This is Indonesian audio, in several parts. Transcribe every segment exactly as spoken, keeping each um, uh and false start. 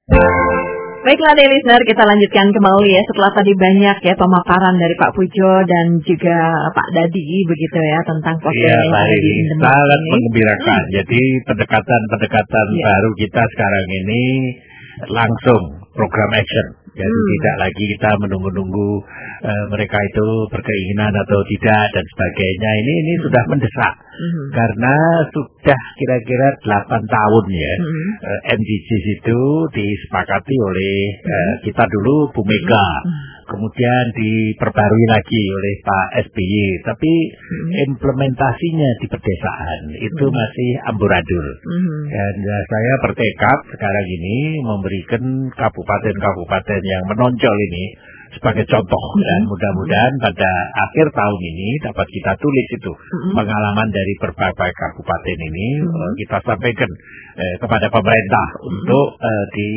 Baiklah deh listener, kita lanjutkan kembali ya setelah tadi banyak ya pemaparan dari Pak Pujo dan juga Pak Dadi begitu ya tentang postingan ya, yang ada di Indonesia. Sangat mengembirakan. Hmm. Jadi pendekatan-pendekatan ya. baru kita sekarang ini langsung program action. Jadi hmm. tidak lagi kita menunggu-nunggu uh, mereka itu berkeinginan atau tidak dan sebagainya. Ini ini hmm. sudah mendesak hmm. karena sudah kira-kira delapan tahun ya hmm. uh, M D Gs itu disepakati oleh uh, kita dulu Bu Mega, hmm. kemudian diperbarui lagi oleh Pak S B Y. Tapi hmm. implementasinya di pedesaan itu hmm. masih amburadul. Hmm. Dan uh, saya bertekad sekarang ini memberikan kabupaten-kabupaten yang menonjol ini sebagai contoh mm-hmm. dan mudah-mudahan pada akhir tahun ini dapat kita tulis itu mm-hmm. pengalaman dari berbagai kabupaten ini mm-hmm. uh, kita sampaikan uh, kepada pemerintah mm-hmm. untuk uh, di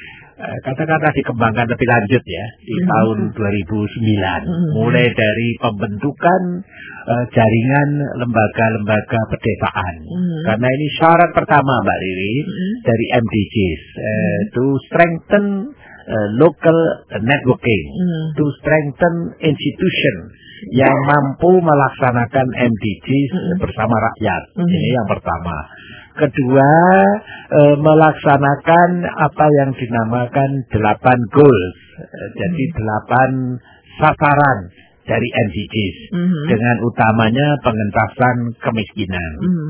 uh, kata-kata dikembangkan lebih lanjut ya di mm-hmm. tahun dua ribu sembilan mm-hmm. mulai dari pembentukan uh, jaringan lembaga-lembaga pedesaan mm-hmm. karena ini syarat pertama Mbak Riri mm-hmm. dari M D Gs uh, mm-hmm. to strengthen Uh, local networking, mm. to strengthen institution yang mampu melaksanakan M D Gs mm. bersama rakyat. Mm. Ini yang pertama. Kedua, uh, melaksanakan apa yang dinamakan delapan goals, uh, jadi mm. delapan sasaran dari M D Gs mm. dengan utamanya pengentasan kemiskinan. Mm.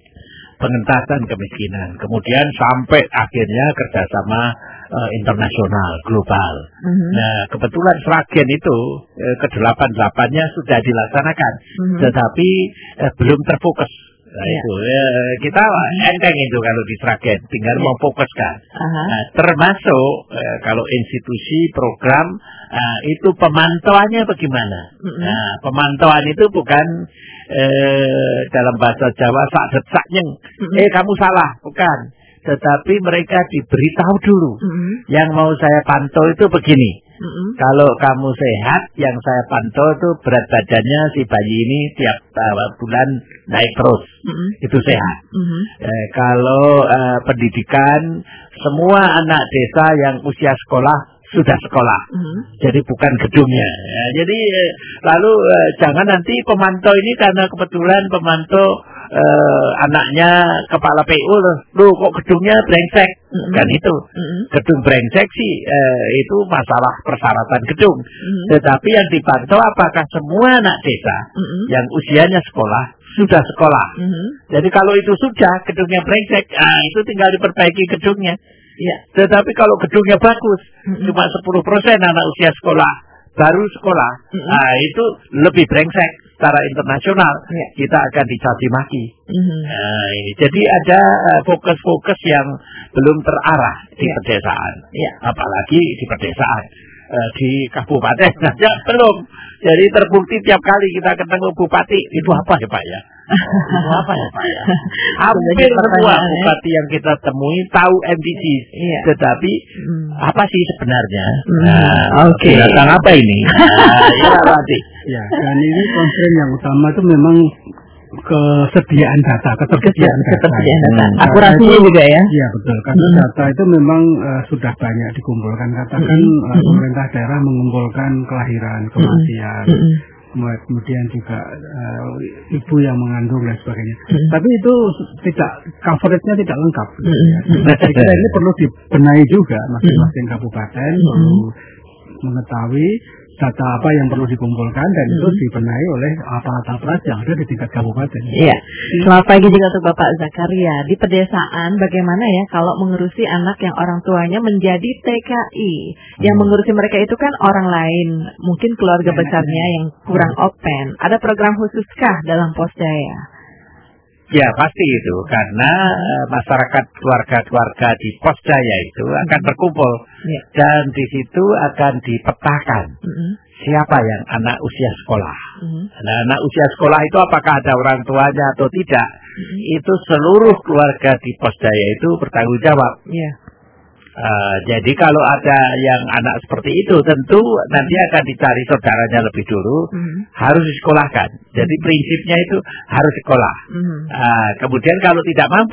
Pengentasan kemiskinan, kemudian sampai akhirnya kerjasama uh, internasional, global. Mm-hmm. Nah, kebetulan Sragen itu uh, ke delapan delapannya sudah dilaksanakan, mm-hmm. tetapi uh, belum terfokus. Nah, yeah. itu uh, kita enteng itu kalau di Sragen, tinggal yeah. memfokuskan. Uh-huh. Nah, termasuk uh, kalau institusi program uh, itu pemantauannya bagaimana? Mm-hmm. Nah, pemantauan itu bukan Eh, dalam bahasa Jawa sak-sak-nyeng, mm-hmm. eh kamu salah, bukan. Tetapi mereka diberitahu dulu, mm-hmm. yang mau saya pantau itu begini. Mm-hmm. Kalau kamu sehat, yang saya pantau itu berat badannya si bayi ini tiap uh, bulan naik terus, mm-hmm. itu sehat. Mm-hmm. Eh, kalau uh, pendidikan, semua anak desa yang usia sekolah sudah sekolah, mm-hmm. jadi bukan gedungnya. Ya, jadi eh, lalu eh, jangan nanti pemantau ini karena kebetulan pemantau eh, anaknya kepala P U loh, loh kok gedungnya brengsek, mm-hmm. kan itu. Mm-hmm. Gedung brengsek sih eh, itu masalah persyaratan gedung. Mm-hmm. Tetapi yang dipantau apakah semua anak desa mm-hmm. yang usianya sekolah sudah sekolah. Mm-hmm. Jadi kalau itu sudah gedungnya brengsek, ah, itu tinggal diperbaiki gedungnya. Ya, tetapi kalau gedungnya bagus, mm-hmm. cuma sepuluh persen anak usia sekolah, baru sekolah, mm-hmm. nah itu lebih brengsek secara internasional, yeah. kita akan dicaci maki. Mm-hmm. Nah, ini. Jadi ada uh, fokus-fokus yang belum terarah di yeah. pedesaan, yeah. apalagi di pedesaan. Uh, di kabupaten saja belum. Jadi terbukti tiap kali kita ketemu bupati, itu apa ya Pak ya? Itu apa ya Pak ya? Hampir semua bupati yang kita temui tahu M D Gs, iya. tetapi hmm. apa sih sebenarnya? Hmm. Nah, oke. Okay. Tentang apa ini? Nah, ya, berarti. Ya, dan ini concern yang utama itu memang kesediaan data, ketersediaan data. Ketersediaan data. Hmm. Akurasinya juga ya? Iya betul. Karena hmm. data itu memang uh, sudah banyak dikumpulkan. Katakan hmm. uh, pemerintah daerah mengumpulkan kelahiran, kematian, hmm. kemudian juga uh, ibu yang mengandung dan sebagainya. Hmm. Tapi itu tidak coveragenya tidak lengkap. Hmm. Ya. Jadi kita ini perlu dibenahi juga masing-masing kabupaten hmm. perlu mengetahui data apa yang perlu dikumpulkan dan hmm. itu dibenahi oleh aparat-aparat yang ada di tingkat kabupaten. Iya. Selamat pagi juga untuk Bapak Zakaria. Di pedesaan bagaimana ya kalau mengurusi anak yang orang tuanya menjadi T K I? Hmm. Yang mengurusi mereka itu kan orang lain, mungkin keluarga ya, besarnya ya. yang kurang hmm. open. Ada program khususkah dalam Posjaya? Ya pasti itu, karena uh, masyarakat keluarga-keluarga di Posjaya itu akan mm-hmm. berkumpul yeah. dan di situ akan dipetakan mm-hmm. siapa yang anak usia sekolah. Mm-hmm. Nah, anak usia sekolah itu apakah ada orang tuanya atau tidak? Mm-hmm. Itu seluruh keluarga di Posjaya itu bertanggung jawab. Yeah. Uh, jadi kalau ada yang anak seperti itu tentu nanti akan dicari saudaranya lebih dulu, mm-hmm. harus disekolahkan. Jadi prinsipnya itu harus sekolah. Mm-hmm. Uh, kemudian kalau tidak mampu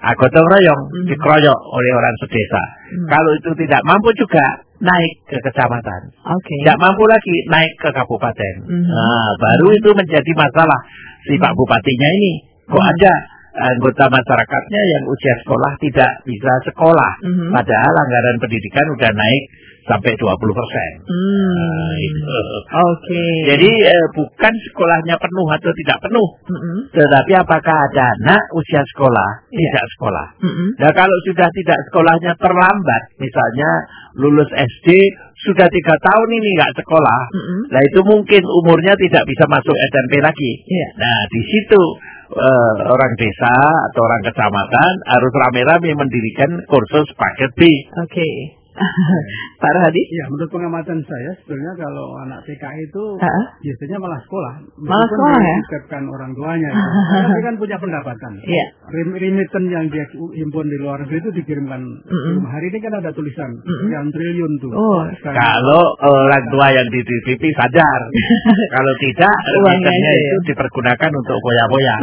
ah, gotong royong, Mm-hmm. dikeroyok oleh orang sedesa. Mm-hmm. Kalau itu tidak mampu juga naik ke kecamatan. Oke. Tidak mampu lagi naik ke kabupaten. Mm-hmm. Nah, baru itu menjadi masalah si Pak Bupatinya ini. Kok Mm-hmm. ada anggota masyarakatnya yang usia sekolah tidak bisa sekolah, Mm-hmm. padahal anggaran pendidikan udah naik sampai dua puluh persen. Hmm. Nah, itu. Oke. Jadi eh, bukan sekolahnya penuh atau tidak penuh, Mm-mm. tetapi apakah ada anak usia sekolah Iya. tidak sekolah. Mm-mm. Nah, kalau sudah tidak sekolahnya terlambat, misalnya lulus S D sudah tiga tahun ini nggak sekolah, Mm-mm. nah itu mungkin umurnya tidak bisa masuk S M P lagi. Iya. Nah, di situ eh, orang desa atau orang kecamatan harus rame-rame mendirikan kursus paket B. Oke. Pak Rohadi? Ya, menurut pengamatan saya sebenarnya kalau anak T K I itu Ha-ha. biasanya malah sekolah. Malah Meskipun sekolah, ya? diikatkan orang tuanya. Ya. Karena dia kan punya pendapatan. Iya. Rem- Remiten yang dia himpun di luar negeri itu dikirimkan. Mm-mm. Hari ini kan ada tulisan Mm-mm. sekian triliun tuh. Oh. Sekarang. Kalau orang tua yang di T V sadar, kalau tidak, Uangnya remitennya aja, itu ya? dipergunakan untuk boya-boya.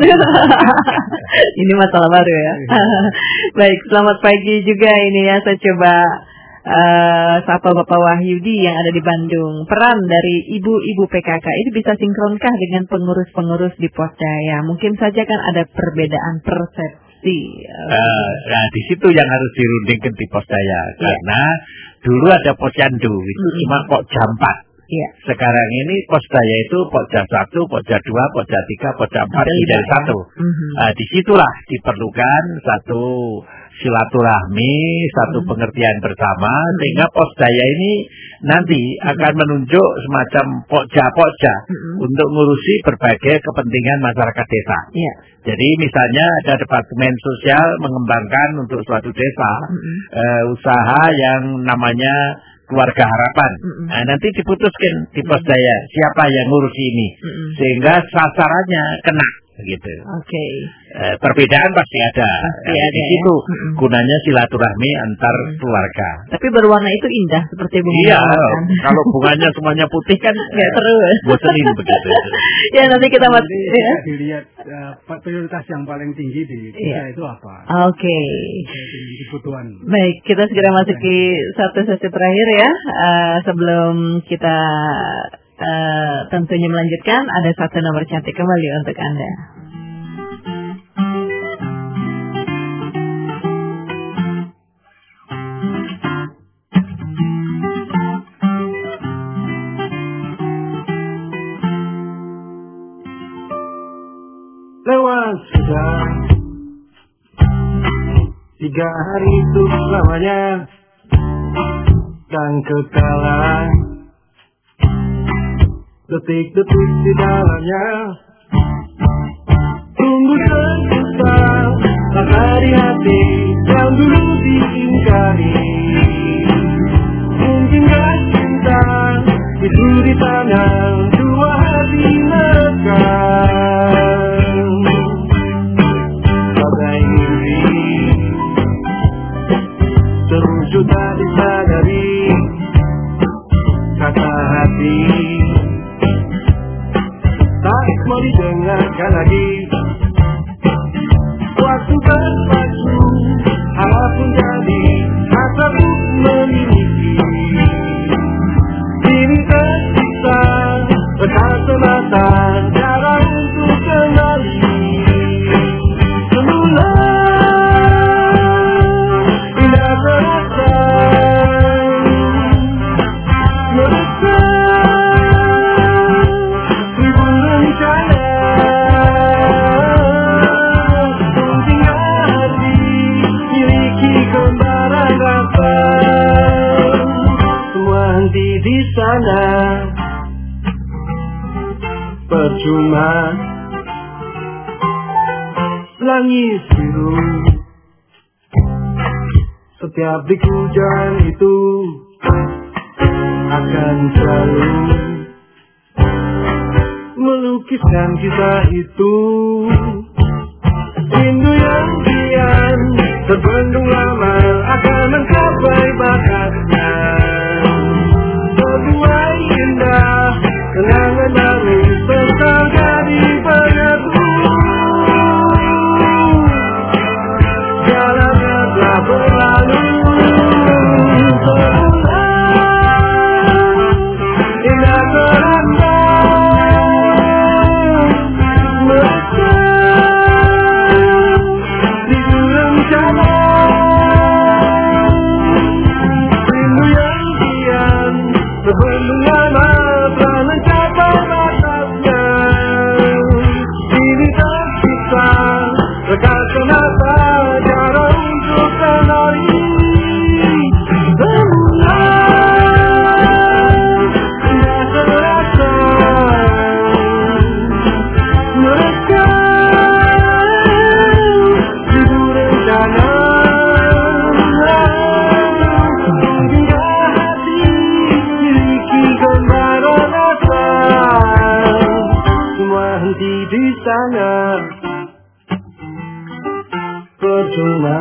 Ini masalah baru ya. Baik, selamat pagi juga ini ya. Saya coba uh, sapa Bapak Wahyudi yang ada di Bandung. Peran dari ibu-ibu P K K ini bisa sinkronkah dengan pengurus-pengurus di Posdaya? Mungkin saja kan ada perbedaan persepsi. Uh, nah, di situ yang harus dirundingkan di Posdaya, karena dulu ada Posyandu, itu Mm-mm. cuma Pokja empat. Iya. Sekarang ini Posdaya itu Pokja satu, Pokja dua, Pokja tiga, Pokja empat, Ada jadi lima, ya? satu. Mhm. Nah, disitulah diperlukan satu silaturahmi, satu Mhm. pengertian bersama, Mhm. sehingga Posdaya ini nanti akan menunjuk semacam Pokja-Pokja Mhm. untuk ngurusi berbagai kepentingan masyarakat desa. Iya. Jadi misalnya ada departemen sosial mengembangkan untuk suatu desa Mhm. eh, usaha yang namanya keluarga harapan. Mhm. Nah, nanti diputuskan di Posdaya siapa yang ngurusi ini, Mhm. sehingga sasarannya kena gitu. Oke. Eh, perbedaan pasti ada. Pasti Nah, ada, di ya. situ Mm-mm. gunanya silaturahmi antar Mm. keluarga. Tapi berwarna itu indah seperti bunga Iya, mawar, kan? kalau bunganya semuanya putih kan Nggak seru. bosenin begitu. Ya nanti kita Nanti masih. Ya. bisa dilihat uh, prioritas yang paling tinggi di desa Iya. itu apa. Oke. Jadi kebutuhan. Baik, kita segera masuki satu sesi terakhir ya. Eh, sebelum kita eh, tentunya melanjutkan, ada satu nomor cantik kembali untuk Anda. Lewat sudah tiga hari itu lamanya, dan kekalahan detik-detik di dalamnya. Tunggu sebentar, maka di hati yang dulu diingkari. Mungkinkah cinta itu di tanah dua hati mereka? Bagai mimpi terwujud tak disadari, kata hati tak mau didengarkan lagi. Waktu berpacu, apapun jadi, hasratku memiliki. Kini tersisa bekas semata, cara untuk kembali semula. Indah terasa meresap ribu rencana. Mungkin hati miliki kembaran rasa, semua henti di sana. Percuma langit biru, setiap dik hujan itu akan selalu melukiskan kisah itu. Rindu yang kian terbendung lama akan mencapai bakatnya. Sebuah indah kenangan baru tentang gadis penyatu. percuma,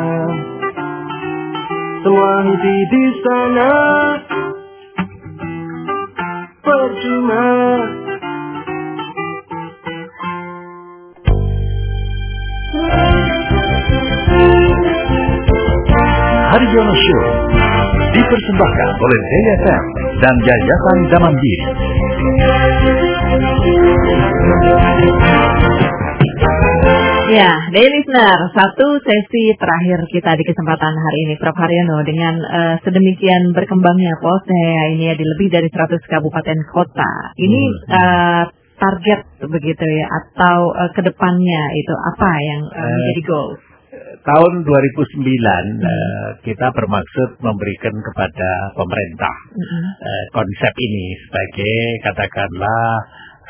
semua henti di sana percuma. Haryono Show dipersembahkan oleh D F M dan Yayasan Damandiri. Ya, dear listener, satu sesi terakhir kita di kesempatan hari ini, Prof Haryono, dengan uh, sedemikian berkembangnya Posdaya ini ya, di lebih dari seratus kabupaten kota. Ini uh, target begitu ya, atau uh, kedepannya itu apa yang uh, menjadi goal? Tahun dua ribu sembilan hmm. uh, kita bermaksud memberikan kepada pemerintah hmm. uh, konsep ini sebagai katakanlah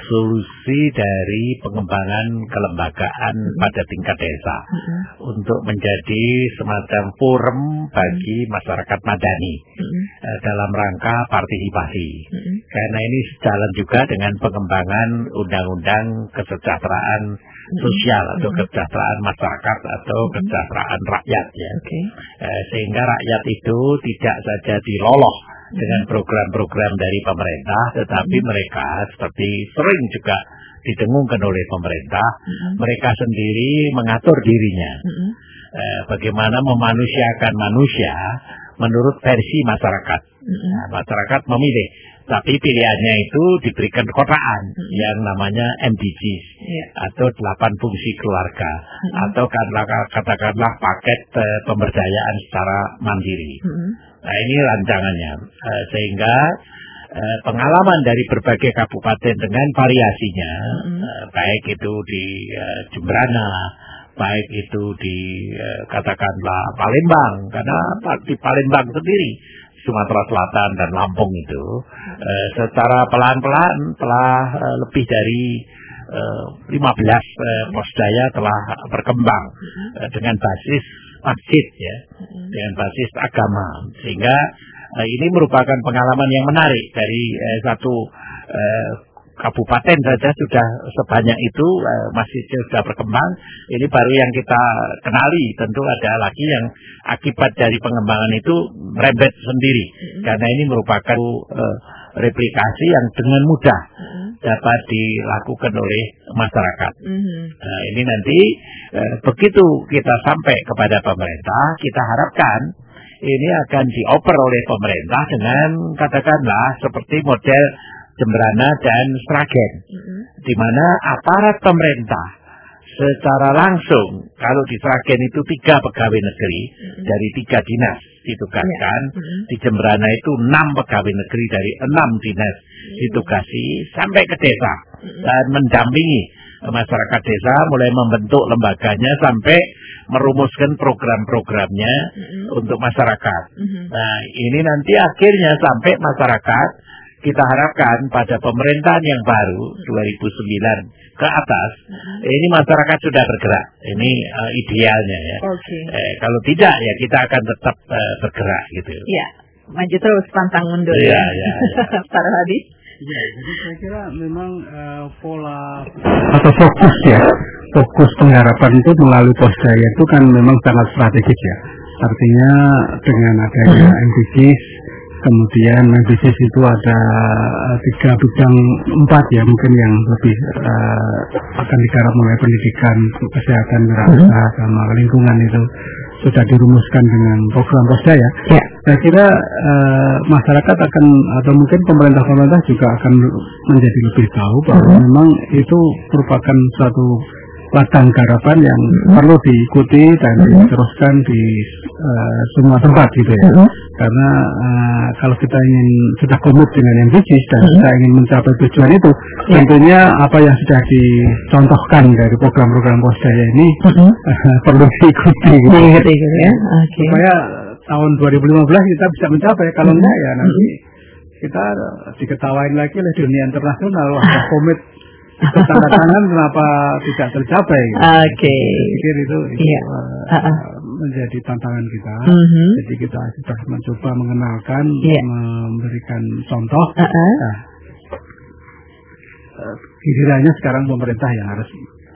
solusi dari pengembangan kelembagaan hmm. pada tingkat desa hmm. untuk menjadi semacam forum bagi hmm. masyarakat madani hmm. uh, dalam rangka partisipasi hmm. karena ini sejalan juga dengan pengembangan undang-undang kesejahteraan hmm. sosial atau hmm. kesejahteraan masyarakat atau hmm. kesejahteraan rakyat ya okay. uh, sehingga rakyat itu tidak saja diloloh dengan program-program dari pemerintah, tetapi mm-hmm. mereka seperti sering juga didengungkan oleh pemerintah, mm-hmm. mereka sendiri mengatur dirinya, mm-hmm. eh, bagaimana memanusiakan manusia menurut versi masyarakat. Mm-hmm. Nah, masyarakat memilih, tapi pilihannya itu diberikan kotaan mm-hmm. yang namanya M D Gs yeah. atau delapan fungsi keluarga, mm-hmm. atau katakanlah paket eh, pemberdayaan secara mandiri. Mm-hmm. Nah ini rancangannya, uh, sehingga uh, pengalaman dari berbagai kabupaten dengan variasinya, mm-hmm. uh, baik itu di uh, Jembrana, baik itu di uh, katakanlah Palembang, karena di Palembang sendiri, Sumatera Selatan dan Lampung itu, uh, secara pelan-pelan telah uh, lebih dari uh, lima belas uh, posdaya telah berkembang uh, dengan basis masjid ya, mm-hmm. dengan basis agama, sehingga uh, ini merupakan pengalaman yang menarik dari uh, satu uh, kabupaten saja sudah sebanyak itu, uh, masjidnya sudah berkembang. Ini baru yang kita kenali, tentu ada lagi yang akibat dari pengembangan itu merembet sendiri, mm-hmm. karena ini merupakan uh, replikasi yang dengan mudah mm-hmm. dapat dilakukan oleh masyarakat. Mm-hmm. Nah, ini nanti eh, begitu kita sampai kepada pemerintah, kita harapkan ini akan dioper oleh pemerintah dengan katakanlah seperti model Jembrana dan Sragen, mm-hmm. di mana aparat pemerintah secara langsung, kalau di Sragen itu tiga pegawai negeri mm-hmm. dari tiga dinas ditugaskan, mm-hmm. di Jembrana itu enam pegawai negeri dari enam dinas mm-hmm. ditugasi sampai ke desa mm-hmm. dan mendampingi masyarakat desa mulai membentuk lembaganya sampai merumuskan program-programnya mm-hmm. untuk masyarakat. Mm-hmm. Nah ini nanti akhirnya sampai masyarakat, kita harapkan pada pemerintahan yang baru dua ribu sembilan ke atas, uh-huh. ini masyarakat sudah bergerak. Ini uh, idealnya ya. Okay. Eh, kalau tidak ya kita akan tetap uh, bergerak gitu. Iya, maju terus pantang mundur. Iya, ya. ya. Pak Hadi. Ya, jadi saya kira memang uh, pola atau fokus ya, fokus penggarapan itu melalui Posdaya itu kan memang sangat strategis ya. Artinya dengan adanya M D Gs, kemudian M D Gs itu ada uh, tiga bidang, empat ya mungkin yang lebih uh, akan digarap mulai pendidikan, kesehatan, wirausaha, sama lingkungan itu sudah dirumuskan dengan program Posdaya. Ya. Saya kira uh, masyarakat akan atau mungkin pemerintah-pemerintah juga akan menjadi lebih tahu bahwa uh-huh. memang itu merupakan suatu ladang garapan yang uh-huh. perlu diikuti dan uh-huh. diteruskan di uh, semua tempat gitu ya. Uh-huh. Karena uh, kalau kita ingin sudah komit dengan yang bisnis dan uh-huh. kita ingin mencapai tujuan itu, yeah. tentunya apa yang sudah dicontohkan dari program-program Posdaya ini uh-huh. uh, perlu diikuti. Gitu. Diikuti gitu ya. Okay. Supaya tahun dua ribu lima belas kita bisa mencapai. Kalau enggak ya nanti kita diketawain lagi oleh dunia internasional. Wah, komit tanda tangan kenapa tidak tercapai? Gitu. Oke. Okay. Saya pikir itu, itu yeah. uh, uh-uh. menjadi tantangan kita. Uh-huh. Jadi kita sudah mencoba mengenalkan, yeah. memberikan contoh. Uh-uh. Nah, uh, gilirannya sekarang pemerintah yang harus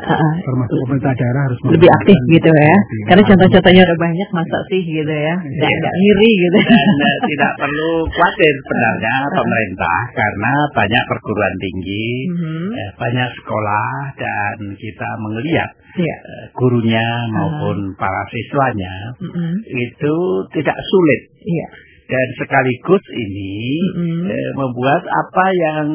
Uh-uh. Termasuk pemerintah daerah harus lebih aktif gitu ya. Lebih Karena aktif. contoh-contohnya udah banyak, masa sih gitu ya. Nggak Iya. nggak ngiri gitu. Dan uh, tidak perlu khawatir sebenarnya pemerintah karena banyak perguruan tinggi, Mhm. eh, banyak sekolah dan kita melihat Iya. eh, gurunya maupun para siswanya Mhm. itu tidak sulit. Iya. Dan sekaligus ini Mhm. eh, membuat apa yang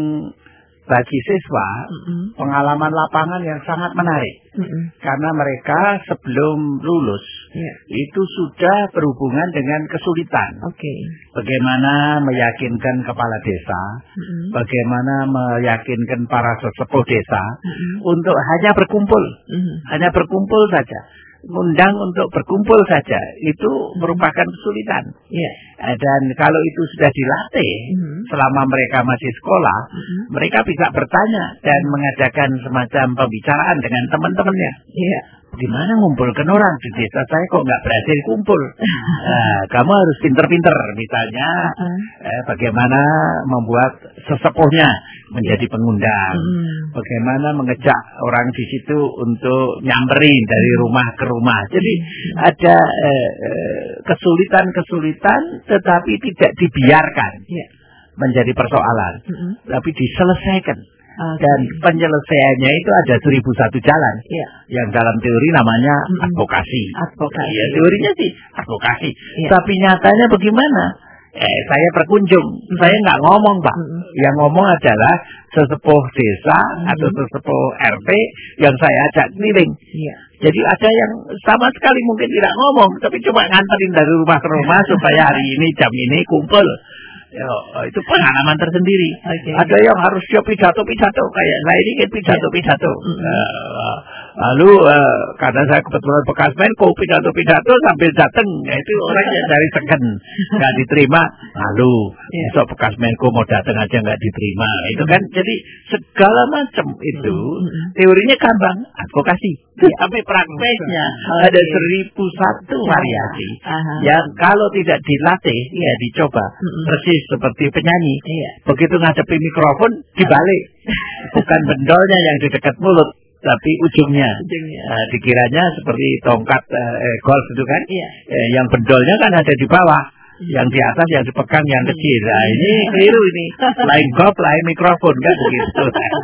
bagi siswa Mhm. pengalaman lapangan yang sangat menarik. Mhm. Karena mereka sebelum lulus Iya. itu sudah berhubungan dengan kesulitan. Oke. Bagaimana meyakinkan kepala desa, Mhm. bagaimana meyakinkan para sesepuh desa Mhm. untuk hanya berkumpul, Mhm. hanya berkumpul saja. Undang untuk berkumpul saja itu merupakan kesulitan. Iya. Eh, Dan kalau itu sudah dilatih Mhm. selama mereka masih sekolah, Mhm. mereka bisa bertanya dan mengadakan semacam pembicaraan dengan teman-temannya. Iya. Gimana ngumpulkan orang di desa saya kok nggak berhasil kumpul? Nah, kamu harus pinter-pinter, misalnya Uh-uh. eh, bagaimana membuat sesepuhnya menjadi pengundang, Mhm. bagaimana mengejak orang di situ untuk nyamperin dari rumah ke rumah. Jadi ada eh, eh, kesulitan-kesulitan, tetapi tidak dibiarkan Iya. menjadi persoalan, Mhm. tapi diselesaikan. Oke. Dan penyelesaiannya itu ada seribu satu jalan. Iya. Yang dalam teori namanya Mm-mm. advokasi. Advokasi. Ya, teorinya sih advokasi. Iya. Tapi nyatanya bagaimana? Eh, saya berkunjung, saya nggak ngomong, Pak. Mm-mm. Yang ngomong adalah sesepuh desa Mm-mm. atau sesepuh R T yang saya ajak keliling. Iya. Jadi ada yang sama sekali mungkin tidak ngomong, tapi cuma nganterin dari rumah ke rumah supaya hari ini jam ini kumpul. Ya, itu pengalaman tersendiri. Oke. Ada yang harus dia pidato-pidato kayak saya ini kan pidato-pidato. Mm-mm. Eh, lalu eh, karena saya kebetulan bekas Menko, pidato-pidato sambil datang, ya, itu orang yang dari segen nggak diterima. Lalu Iya. besok bekas Menko mau datang aja nggak diterima. Itu kan jadi segala macam itu Mm-mm. teorinya gampang, advokasi. Tapi prakteknya Oke. ada seribu satu variasi Aha. yang kalau tidak dilatih ya dicoba. Mm-mm. Persis seperti penyanyi. Iya. Begitu ngadepi mikrofon dibalik. Bukan bendolnya yang di dekat mulut, tapi ujungnya. Ujungnya. Nah, dikiranya seperti tongkat eh, golf itu kan. Iya. Eh, yang bendolnya kan ada di bawah. Yang di atas yang dipegang yang kecil. Nah, ini keliru ini. Lain golf, lain mikrofon kan begitu.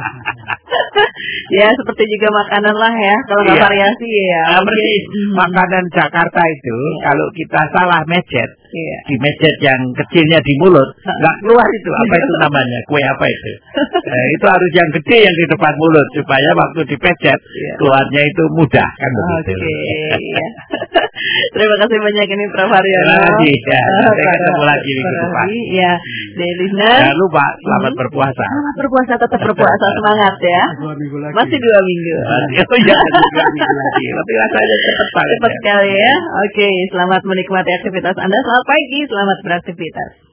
Ya, seperti juga makanan lah ya. Kalau nggak Iya. variasi ya. Nah, mungkin- persis. Mhm. Makanan Jakarta itu kalau kita salah mejet, Iya. di mejet yang kecilnya di mulut, nggak keluar itu. Apa itu namanya? Kue apa itu? Eh, itu harus yang gede yang di depan mulut supaya waktu dipejet Iya. keluarnya itu mudah kan begitu. Oke, iya. Terima kasih banyak ini Prof Haryono. Terima kasih. Ya, Eh, sampai pada ketemu lagi minggu Prof depan. Hari, ya, dari listener. Jangan lupa selamat Mhm. berpuasa. Selamat berpuasa, tetap berpuasa, semangat ya. Dua minggu lagi. Masih dua minggu. Oh iya, juga minggu lagi. Tapi rasanya cepat banget. Cepat ya. sekali ya. Oke, selamat menikmati aktivitas Anda. Selamat pagi, selamat beraktivitas.